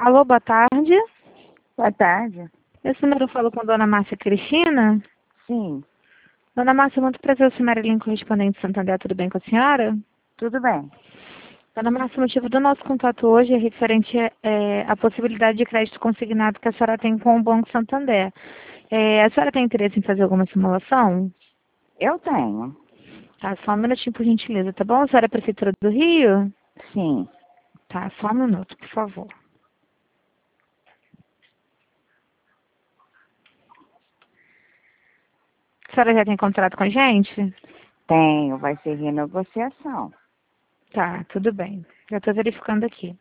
Alô, boa tarde. Boa tarde. Esse número falou com a dona Márcia Cristina. Sim, Dona Márcia, muito prazer, eu sou Marilyn, correspondente de Santander, tudo bem com a senhora? tudo bem. Dona Márcia, o motivo do nosso contato hoje é referente à possibilidade de crédito consignado que a senhora tem com o Banco Santander. A senhora tem interesse em fazer alguma simulação? Eu tenho. Tá, só um minutinho, por gentileza, tá bom? A senhora é prefeitura do Rio? Sim. Tá, só um minuto, por favor. A senhora já tem contrato com a gente? Tenho. Vai ser renegociação. Tá, tudo bem. Já estou verificando aqui.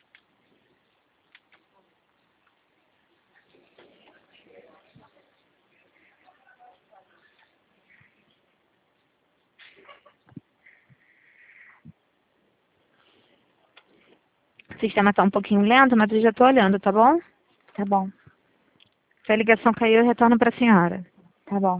O sistema está um pouquinho lento, mas eu já estou olhando, tá bom? Tá bom. Se a ligação caiu, eu retorno para a senhora. Tá bom.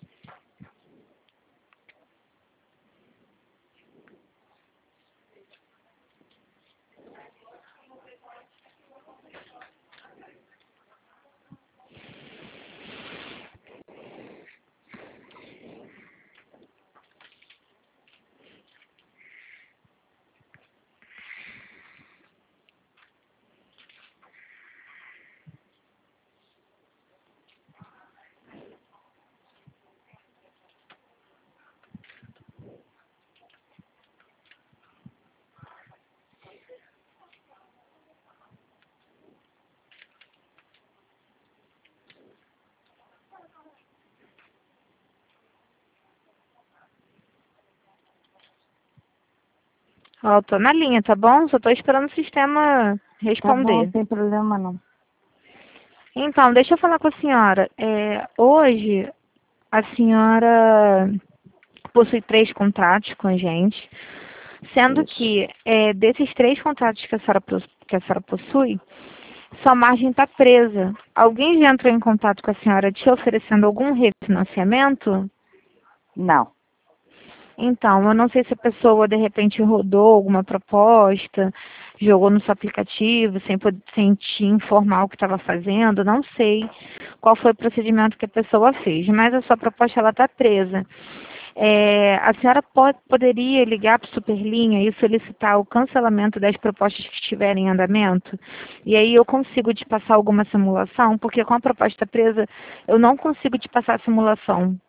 Ó, eu tô na linha, tá bom? Só estou esperando o sistema Tá bom, responder. não tem problema não. Então, deixa eu falar com a senhora. Hoje, a senhora possui 3 contratos com a gente, sendo Isso. que desses 3 contratos que a senhora possui, sua margem está presa. Alguém já entrou em contato com a senhora te oferecendo algum refinanciamento? Não. Então, eu não sei se a pessoa de repente rodou alguma proposta, jogou no seu aplicativo sem te informar o que estava fazendo, não sei qual foi o procedimento que a pessoa fez, mas a sua proposta ela está presa. A senhora poderia ligar para o Superlinha e solicitar o cancelamento das propostas que estiverem em andamento? E aí eu consigo te passar alguma simulação, porque com a proposta presa eu não consigo te passar a simulação.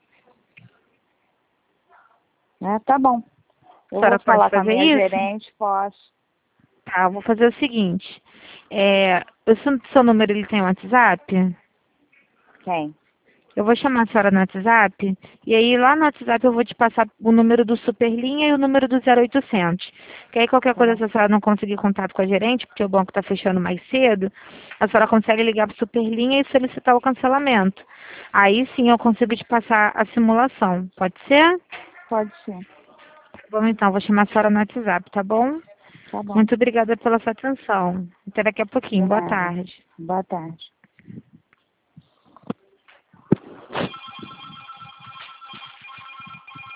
Tá bom. A Eu vou senhora pode falar com a fazer minha isso? gerente, posso. Tá, eu vou fazer o seguinte. O seu número ele tem WhatsApp? Tem. Eu vou chamar a senhora no WhatsApp e aí lá no WhatsApp eu vou te passar o número do Superlinha e o número do 0800. Que aí qualquer Tá coisa, bom. se a senhora não conseguir contato com a gerente, porque o banco está fechando mais cedo, a senhora consegue ligar para o Superlinha e solicitar o cancelamento. Aí sim eu consigo te passar a simulação. Pode ser? Pode ser. Bom, então, vou chamar a senhora no WhatsApp, tá bom? Tá bom. Muito obrigada pela sua atenção. Até daqui a pouquinho. De Boa nada. tarde. Boa tarde.